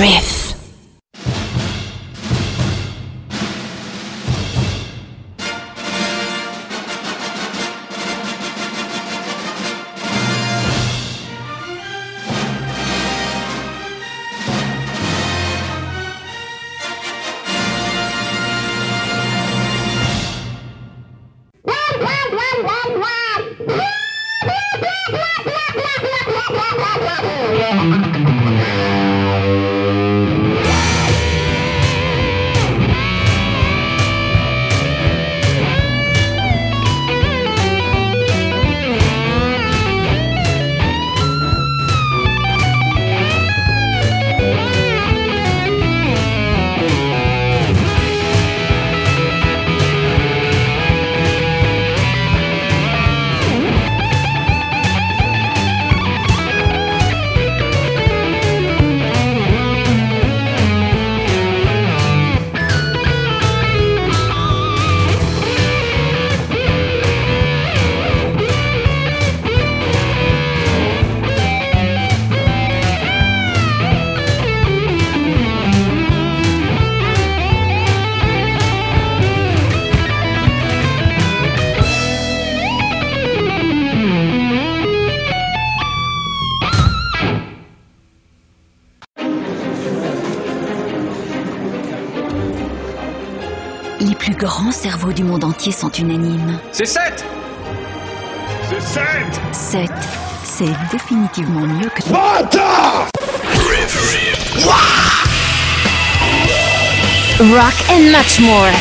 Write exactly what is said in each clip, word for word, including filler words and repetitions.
Riff. Les plus grands cerveaux du monde entier sont unanimes. C'est sept. C'est sept. sept, c'est définitivement mieux que... Rock and much more.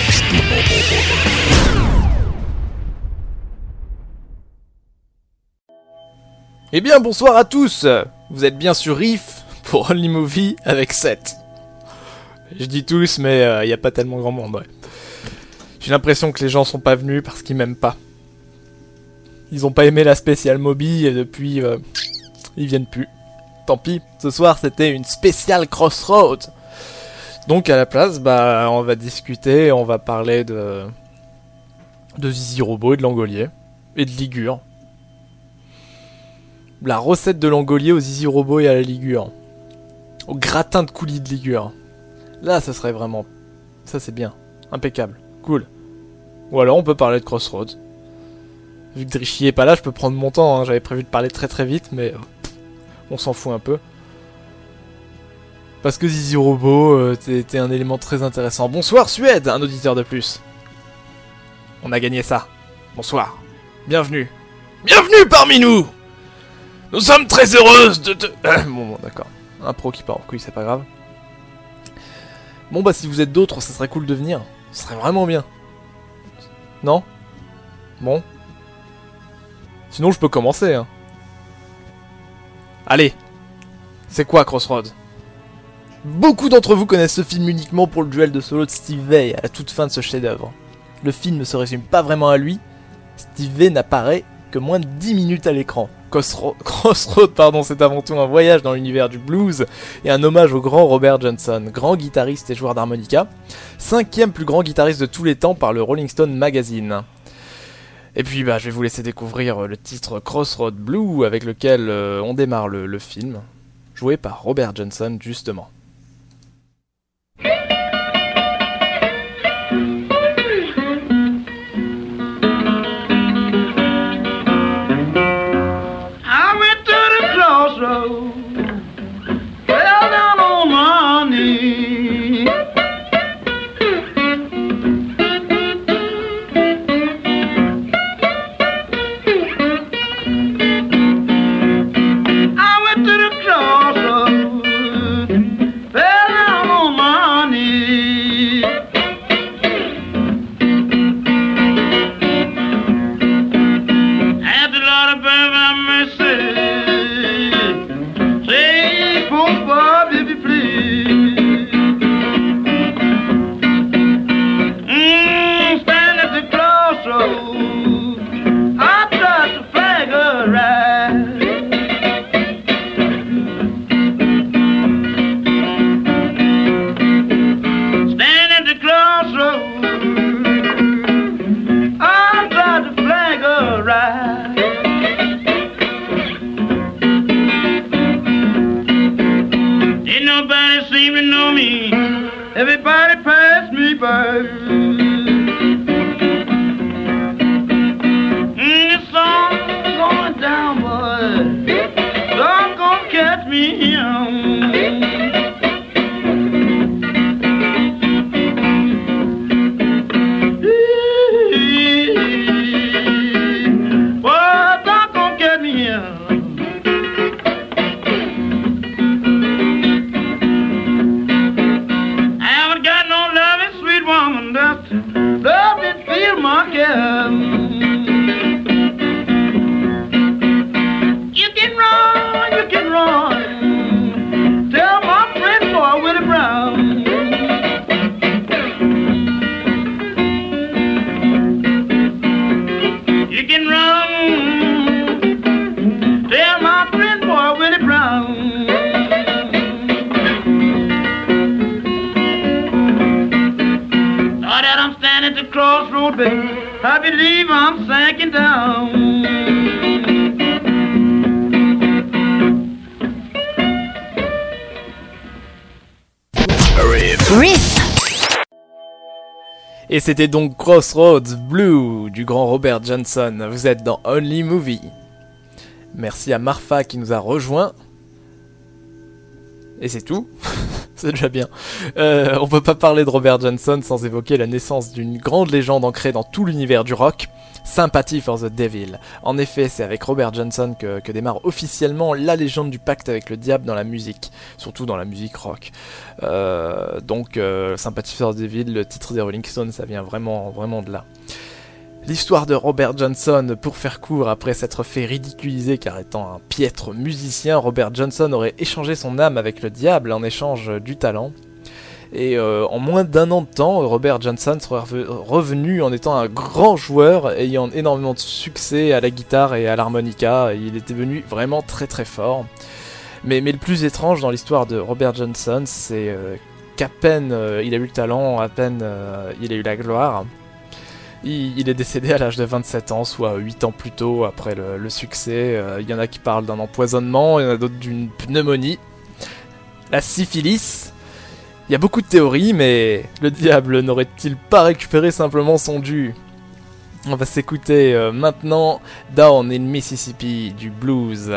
Eh bien, bonsoir à tous. Vous êtes bien sur Riff pour Only Movie avec sept. Je dis tous, mais il euh, n'y a pas tellement grand monde, ouais. J'ai l'impression que les gens sont pas venus parce qu'ils m'aiment pas. Ils ont pas aimé la spéciale Moby et depuis, euh, ils viennent plus. Tant pis, ce soir c'était une spéciale Crossroads. Donc à la place, bah, on va discuter, on va parler de... de Zizi Robo et de Langolier. Et de Ligure. La recette de Langolier au Zizi Robo et à la Ligure. Au gratin de coulis de Ligure. Là, ça serait vraiment... Ça, c'est bien. Impeccable. Cool. Ou alors, on peut parler de Crossroads. Vu que Drichy est pas là, je peux prendre mon temps. Hein. J'avais prévu de parler très très vite, mais... Euh, on s'en fout un peu. Parce que Zizi Robo euh, était un élément très intéressant. Bonsoir, Suède, un auditeur de plus. On a gagné ça. Bonsoir. Bienvenue. Bienvenue parmi nous. Nous sommes très heureuses de te... bon, bon, d'accord. Un pro qui part en couille, c'est pas grave. Bon bah si vous êtes d'autres, ça serait cool de venir. Ce serait vraiment bien. Non ? Bon. Sinon je peux commencer, hein. Allez. C'est quoi Crossroads ? Beaucoup d'entre vous connaissent ce film uniquement pour le duel de solo de Steve Vai à la toute fin de ce chef-d'œuvre. Le film ne se résume pas vraiment à lui. Steve Vai n'apparaît que moins de dix minutes à l'écran. Crossroad, Crossroad, pardon, c'est avant tout un voyage dans l'univers du blues et un hommage au grand Robert Johnson, grand guitariste et joueur d'harmonica, cinquième plus grand guitariste de tous les temps par le Rolling Stone Magazine. Et puis bah, je vais vous laisser découvrir le titre Crossroad Blue avec lequel euh, on démarre le, le film, joué par Robert Johnson justement. Fell down on my knee. I went to the crossroads babe, I believe I'm sinking down. Riff. Et c'était donc Crossroads Blue du grand Robert Johnson. Vous êtes dans Only Movie. Merci à Marfa qui nous a rejoint. Et c'est tout. C'est déjà bien. Euh, on peut pas parler de Robert Johnson sans évoquer la naissance d'une grande légende ancrée dans tout l'univers du rock, Sympathy for the Devil. En effet, c'est avec Robert Johnson que, que démarre officiellement la légende du pacte avec le diable dans la musique, surtout dans la musique rock. Euh, donc, euh, Sympathy for the Devil, le titre des Rolling Stones, ça vient vraiment, vraiment de là. L'histoire de Robert Johnson, pour faire court, après s'être fait ridiculiser car étant un piètre musicien, Robert Johnson aurait échangé son âme avec le diable en échange du talent. Et euh, en moins d'un an de temps, Robert Johnson serait revenu en étant un grand joueur, ayant énormément de succès à la guitare et à l'harmonica. Il était venu vraiment très très fort. Mais, mais le plus étrange dans l'histoire de Robert Johnson, c'est euh, qu'à peine euh, il a eu le talent, à peine euh, il a eu la gloire, il, il est décédé à l'âge de vingt-sept ans, soit huit ans plus tôt après le, le succès. Euh, il y en a qui parlent d'un empoisonnement, il y en a d'autres d'une pneumonie. La syphilis. Il y a beaucoup de théories, mais le diable n'aurait-il pas récupéré simplement son dû? On va s'écouter euh, maintenant Down in Mississippi du blues.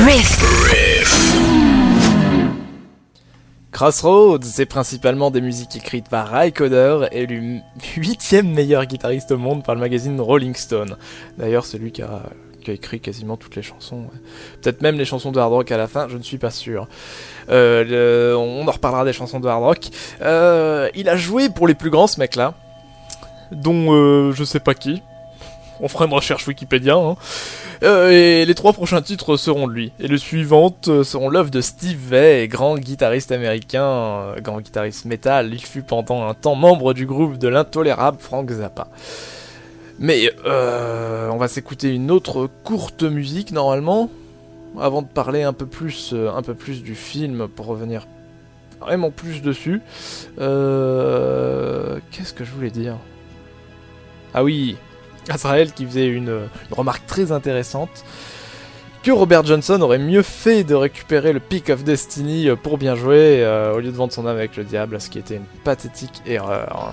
Riff. Crossroads, c'est principalement des musiques écrites par Ry Cooder, élu huitième meilleur guitariste au monde par le magazine Rolling Stone. D'ailleurs, c'est lui qui a, qui a écrit quasiment toutes les chansons. Ouais. Peut-être même les chansons de hard rock à la fin, je ne suis pas sûr. Euh, le, on en reparlera des chansons de hard rock. Euh, il a joué pour les plus grands, ce mec-là, dont euh, je sais pas qui. On fera une recherche Wikipédia, hein. Euh, et les trois prochains titres seront de lui. Et les suivantes seront l'œuvre de Steve Vai, grand guitariste américain, euh, grand guitariste métal. Il fut pendant un temps membre du groupe de l'intolérable Frank Zappa. Mais euh, on va s'écouter une autre courte musique normalement, avant de parler un peu plus, euh, un peu plus du film, pour revenir vraiment plus dessus. Euh, qu'est-ce que je voulais dire ? Ah oui, Azrael qui faisait une, une remarque très intéressante, que Robert Johnson aurait mieux fait de récupérer le Pick of Destiny pour bien jouer, euh, au lieu de vendre son âme avec le diable, ce qui était une pathétique erreur.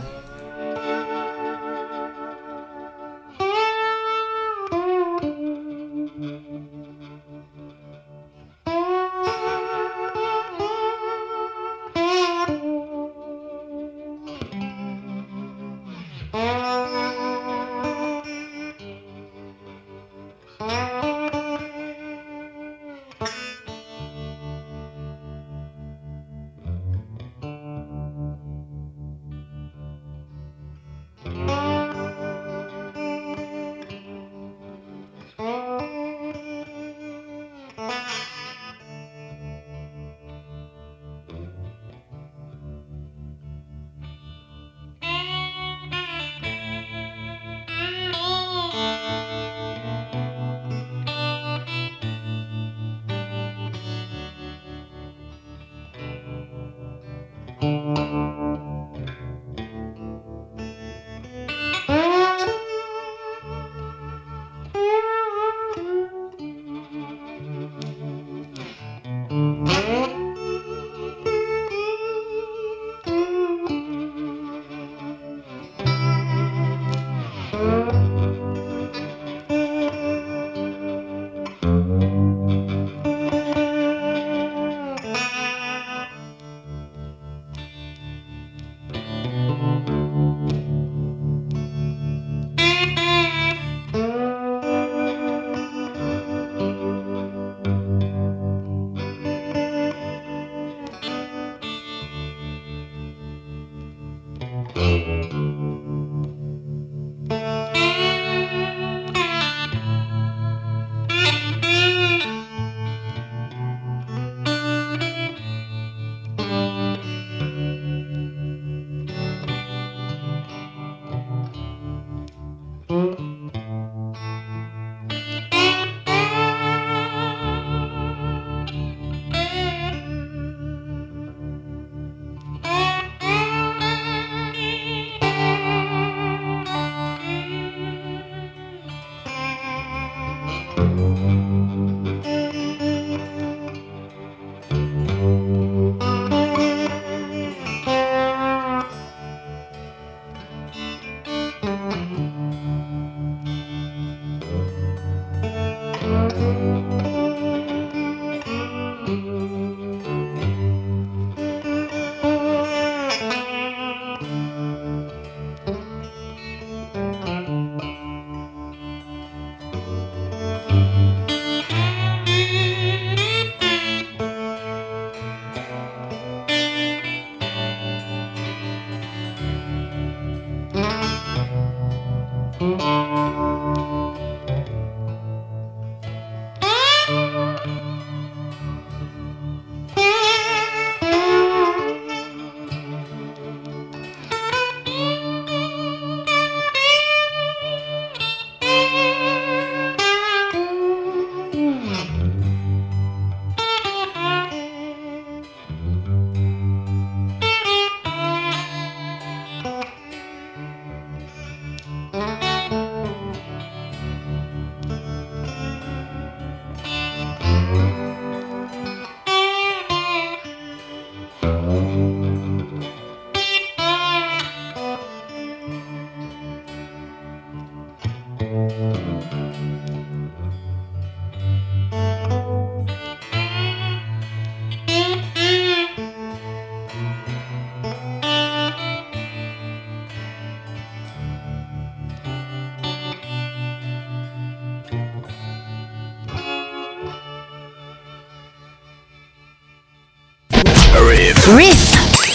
Riff.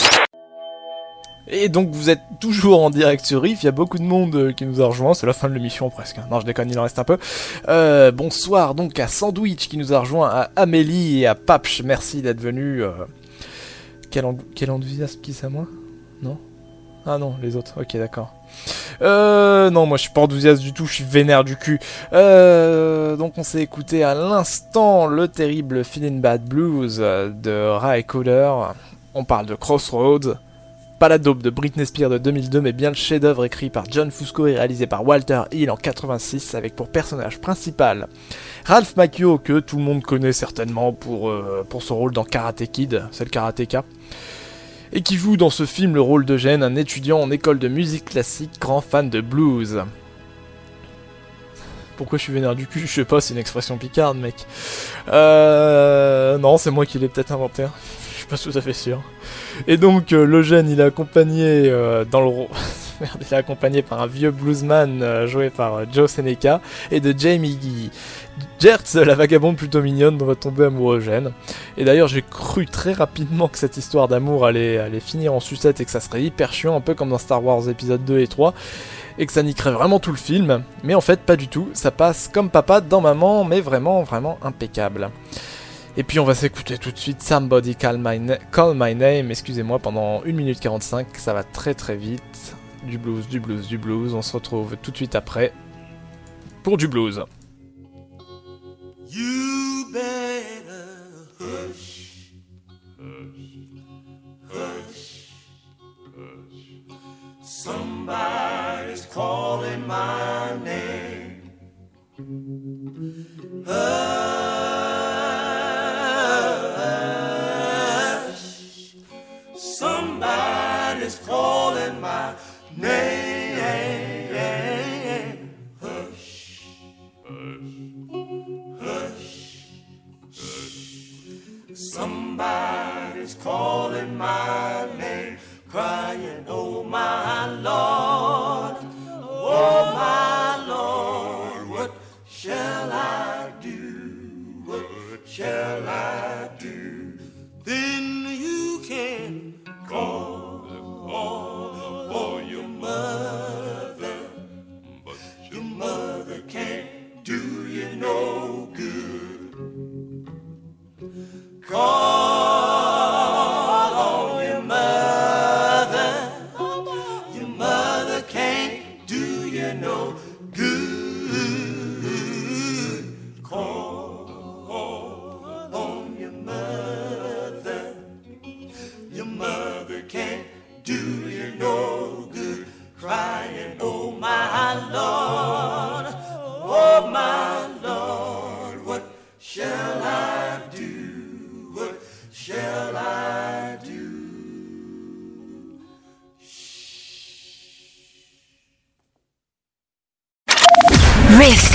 Et donc vous êtes toujours en direct sur Riff, il y a beaucoup de monde euh, qui nous a rejoint, c'est la fin de l'émission presque, hein. Non je déconne, il en reste un peu. Euh, bonsoir donc à Sandwich qui nous a rejoint, à Amélie et à Papch, merci d'être venus. Euh... Quel, en... Quel enthousiasme qui c'est à moi? Non? Ah non, les autres, ok d'accord. Euh, non, moi je suis pas enthousiaste du tout, je suis vénère du cul. Euh, donc on s'est écouté à l'instant le terrible Feeling Bad Blues de Ray Cooder. On parle de Crossroads. Pas la dope de Britney Spears de deux mille deux, mais bien le chef-d'œuvre écrit par John Fusco et réalisé par Walter Hill en quatre-vingt-six, avec pour personnage principal Ralph Macchio, que tout le monde connaît certainement pour, euh, pour son rôle dans Karate Kid, c'est le karatéka, et qui joue dans ce film le rôle d'Eugène, un étudiant en école de musique classique, grand fan de blues. Pourquoi je suis vénère du cul? Je sais pas, c'est une expression picarde, mec. Euh... Non, c'est moi qui l'ai peut-être inventé. Je suis pas tout à fait sûr. Et donc, euh, l'Eugène, il est accompagné euh, dans le rôle... Merde, il est accompagné par un vieux bluesman euh, joué par euh, Joe Seneca et de Jamie Gertz, la vagabonde plutôt mignonne dont va tomber amoureux Eugène. Et d'ailleurs, j'ai cru très rapidement que cette histoire d'amour allait, allait finir en sucette et que ça serait hyper chiant, un peu comme dans Star Wars épisode deux et trois, et que ça niquerait vraiment tout le film. Mais en fait, pas du tout. Ça passe comme papa dans maman, mais vraiment, vraiment impeccable. Et puis on va s'écouter tout de suite Somebody Call My, Na- Call My Name, excusez-moi, pendant une minute quarante-cinq, ça va très très vite. Du blues, du blues, du blues, on se retrouve tout de suite après pour du blues. You better hush, hush, hush, hush. Somebody's calling my name. Hush, somebody's calling my name. Hush, hush, hush. Somebody's calling my name, crying, oh my Lord, oh my Lord, what shall I do, what shall I do? Then you can call, call for your mother, but your mother can't do you no good. Call on your mother, your mother can't do you no good. Call on your mother, your mother can't do you no good. Crying, oh my Lord, oh my Lord, what shall I do? What shall I do? Riff.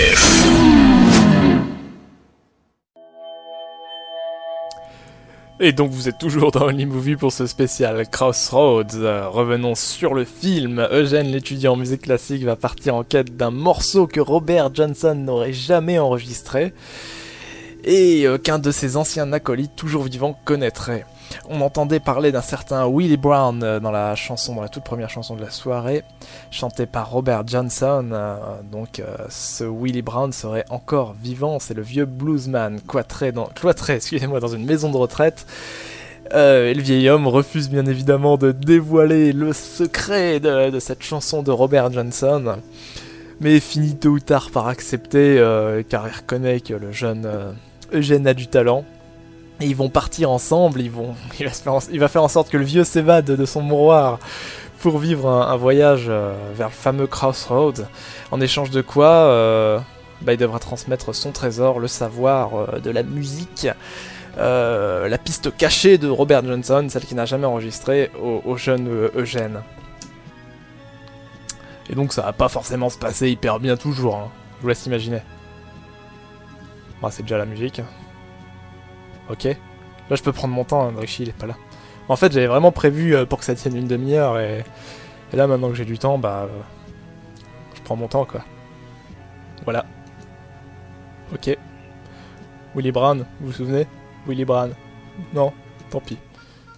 Et donc vous êtes toujours dans Only Movie pour ce spécial Crossroads. Euh, revenons sur le film. Eugène, l'étudiant en musique classique, va partir en quête d'un morceau que Robert Johnson n'aurait jamais enregistré et euh, qu'un de ses anciens acolytes toujours vivants connaîtrait. On entendait parler d'un certain Willie Brown euh, dans la chanson, dans la toute première chanson de la soirée, chantée par Robert Johnson. Euh, donc euh, ce Willie Brown serait encore vivant, c'est le vieux bluesman cloîtré dans, cloîtré, excusez-moi, dans une maison de retraite. Euh, et le vieil homme refuse bien évidemment de dévoiler le secret de, de cette chanson de Robert Johnson, mais finit tôt ou tard par accepter, euh, car il reconnaît que le jeune euh, Eugène a du talent. Et ils vont partir ensemble, ils vont, il, va se faire en, il va faire en sorte que le vieux s'évade de son mouroir pour vivre un, un voyage euh, vers le fameux Crossroads, en échange de quoi euh, bah, il devra transmettre son trésor, le savoir euh, de la musique, euh, la piste cachée de Robert Johnson, celle qu'il n'a jamais enregistrée, au, au jeune euh, Eugène. Et donc ça va pas forcément se passer hyper bien toujours, hein. Je vous laisse imaginer. Bah, c'est déjà la musique. Ok. Là, je peux prendre mon temps, hein, Drichy, il est pas là. En fait, j'avais vraiment prévu euh, pour que ça tienne une demi-heure, et... et là, maintenant que j'ai du temps, bah... Euh... je prends mon temps, quoi. Voilà. Ok. Willie Brown, vous vous souvenez? Willie Brown. Non, tant pis.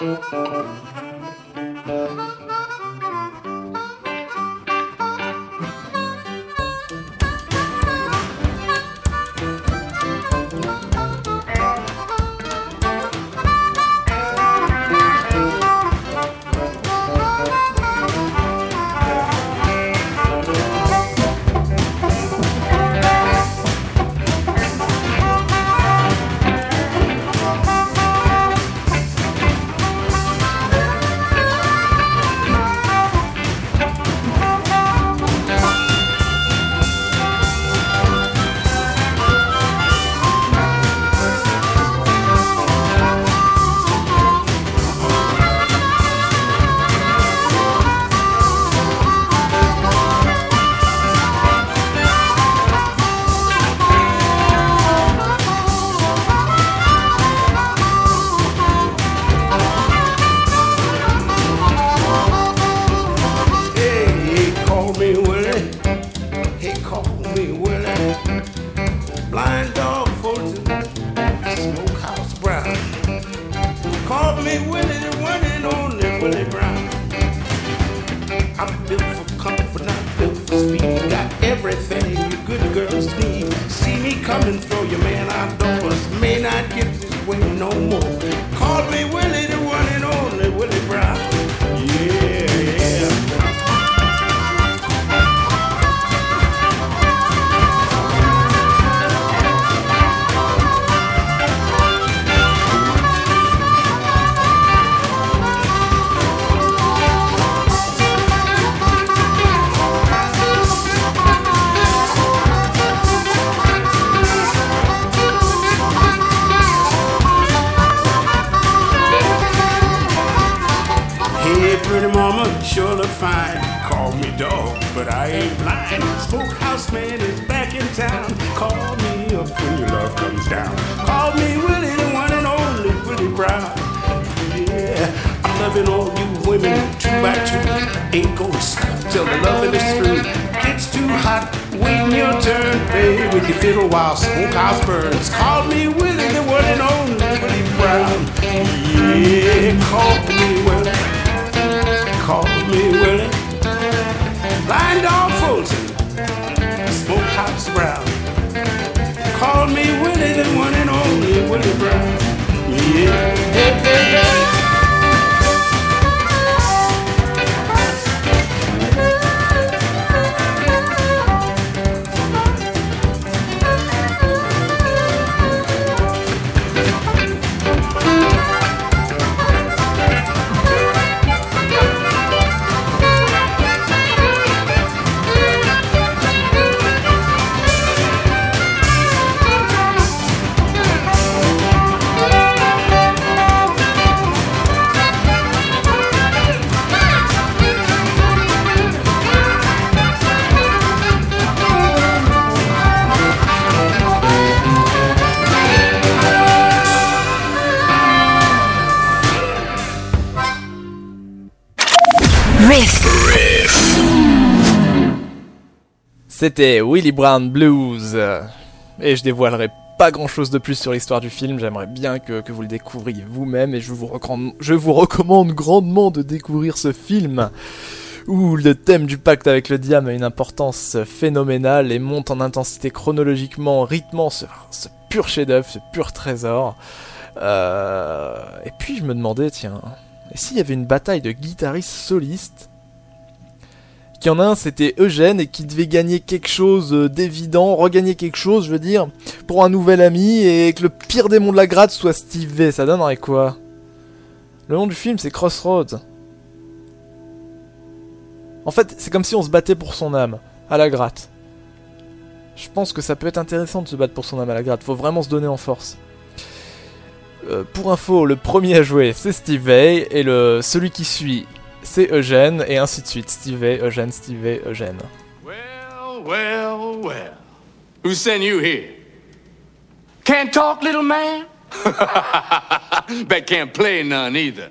C'était Willie Brown Blues, et je dévoilerai pas grand chose de plus sur l'histoire du film, j'aimerais bien que, que vous le découvriez vous-même, et je vous, recommande, je vous recommande grandement de découvrir ce film, où le thème du pacte avec le diable a une importance phénoménale, et monte en intensité chronologiquement, rythmant ce, ce pur chef-d'œuvre, ce pur trésor. Euh, et puis je me demandais, tiens, et s'il y avait une bataille de guitaristes solistes? Qu'il y en a un, c'était Eugène, et qui devait gagner quelque chose d'évident, regagner quelque chose, je veux dire, pour un nouvel ami, et que le pire démon de la gratte soit Steve V. Ça donnerait quoi? Le nom du film, c'est Crossroads. En fait, c'est comme si on se battait pour son âme, à la gratte. Je pense que ça peut être intéressant de se battre pour son âme à la gratte, faut vraiment se donner en force. Euh, pour info, le premier à jouer, c'est Steve Vai, et le celui qui suit, c'est Eugène, et ainsi de suite. Steve Vai, Eugène, Steve Vai, Eugène. Well, well, well. Who sent you here? Can't talk, little man? Bet can't play none either.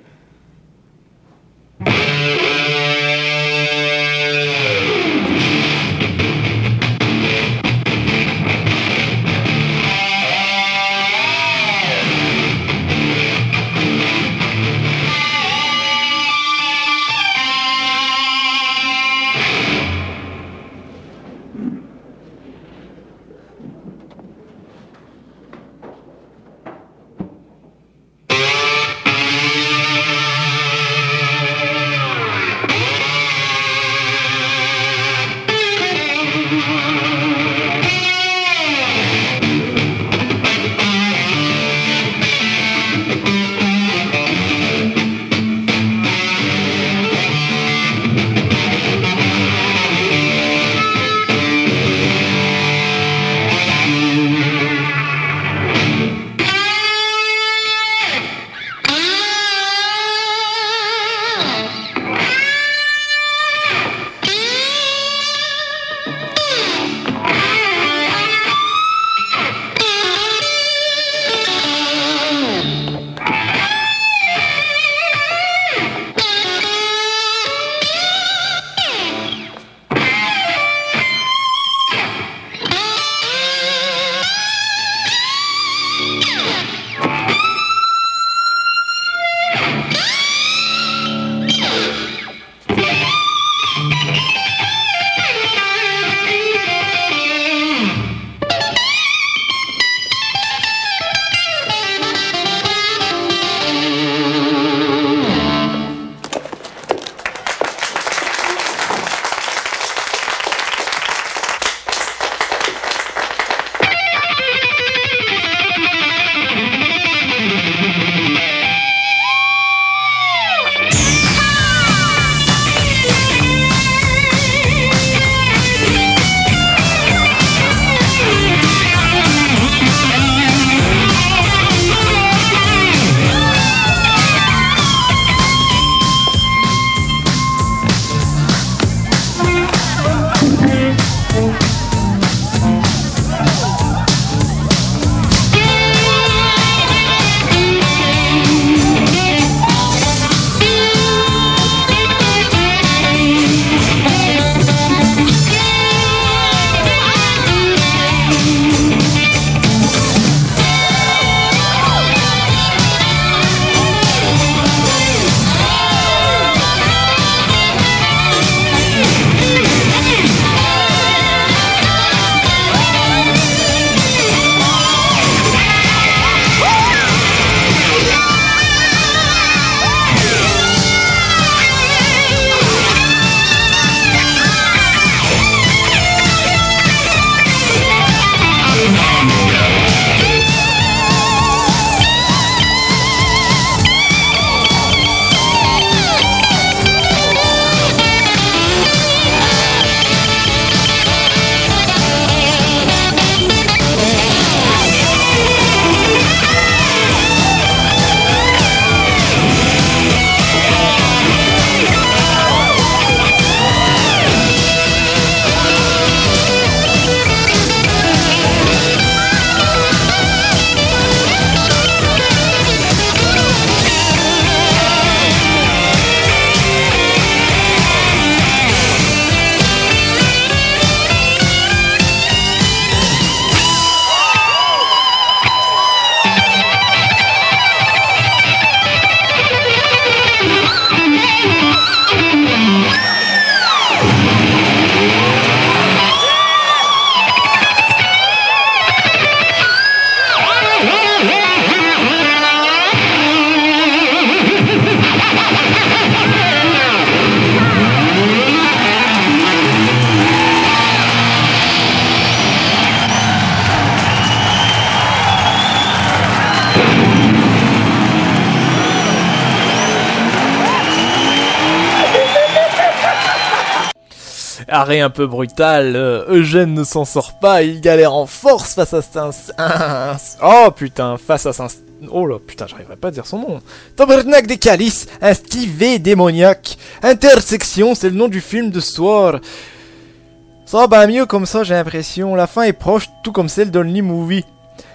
Arrêt un peu brutal, euh, Eugène ne s'en sort pas, il galère en force face à un... un... Oh putain, face à un... Oh là, putain, j'arriverai pas à dire son nom. Tabernacle des Calices, un Steve démoniaque. Intersection, c'est le nom du film de ce soir. Ça va bien mieux comme ça, j'ai l'impression. La fin est proche, tout comme celle d'Only Movie.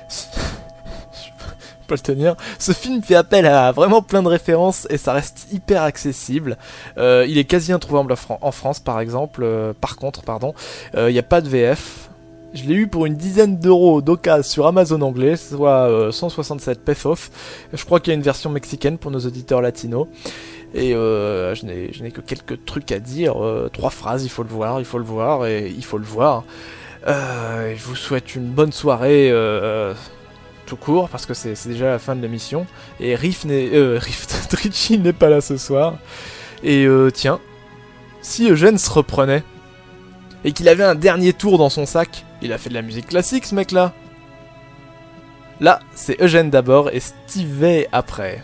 Pas le tenir. Ce film fait appel à vraiment plein de références et ça reste hyper accessible. Euh, il est quasi introuvable en France par exemple. Euh, par contre, pardon, il euh, n'y a pas de V F. Je l'ai eu pour une dizaine d'euros d'occasion sur Amazon anglais, soit euh, cent soixante-sept P F off. Je crois qu'il y a une version mexicaine pour nos auditeurs latinos. Et euh, je n'ai je n'ai que quelques trucs à dire. Euh, trois phrases, il faut le voir, il faut le voir et il faut le voir. Euh, je vous souhaite une bonne soirée. Euh, tout court parce que c'est déjà la fin de l'émission et Riff n'est euh, Riff Richie n'est pas là ce soir et euh, tiens, si Eugène se reprenait et qu'il avait un dernier tour dans son sac, il a fait de la musique classique ce mec là. Là, c'est Eugène d'abord et Steve Vai après.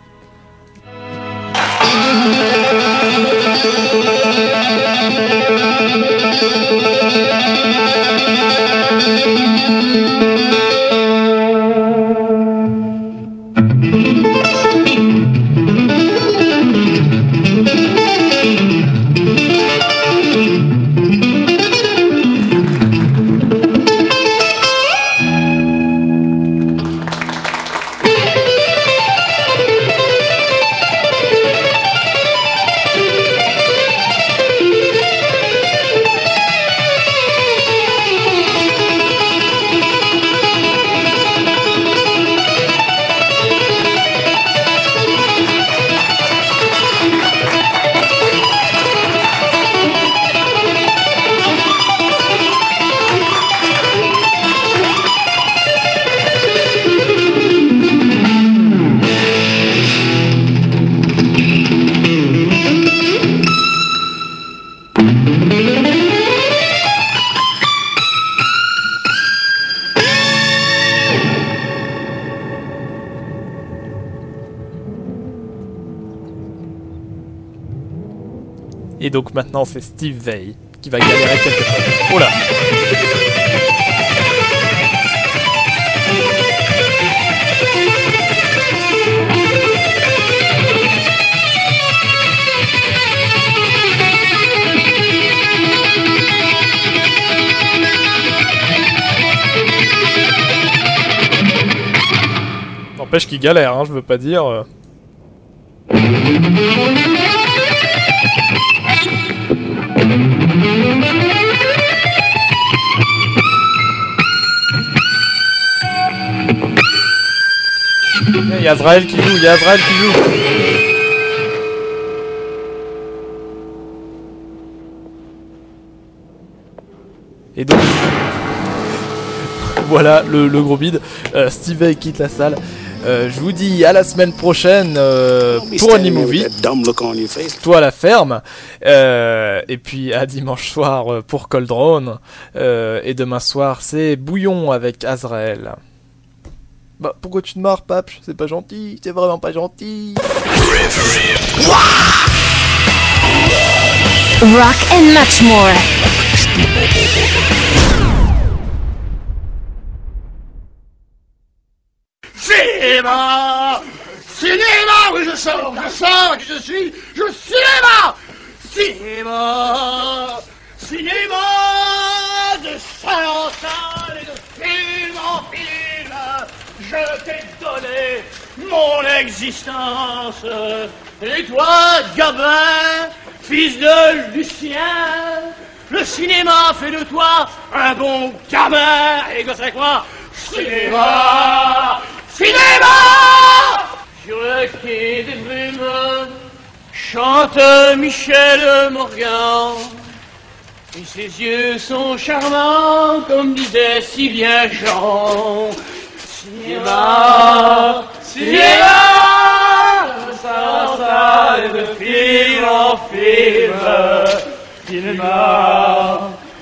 Et donc maintenant c'est Steve Vai qui va galérer quelque part. Oh là! N'empêche qu'il galère, hein, je veux pas dire... Euh... Il y a Azrael qui joue, il y a Azrael qui joue. Et donc, voilà le, le gros bide. Euh, Steve Vai quitte la salle. Euh, je vous dis à la semaine prochaine euh, pour Only Movie. Toi à la ferme. Euh, et puis à dimanche soir pour Cold Drone. Euh, et demain soir c'est Bouillon avec Azrael. Bah pourquoi tu te marres, Pape? C'est pas gentil, c'est vraiment pas gentil. Rock and much more. Cinéma! Cinéma! Oui, je sors, je sors, je suis, je cinéma! Cinéma! Cinéma! De salle en salle et de film en film, je t'ai donné mon existence. Et toi, gamin, fils de Lucien, le cinéma fait de toi un bon gamin. Et gosse avec moi, cinéma! Cinéma! Sur le quai des brumes chante Michel Morgan. Et ses yeux sont charmants, comme disait si bien Jean. Cinéma, cinéma, ça, ça, de film en film. Cinéma.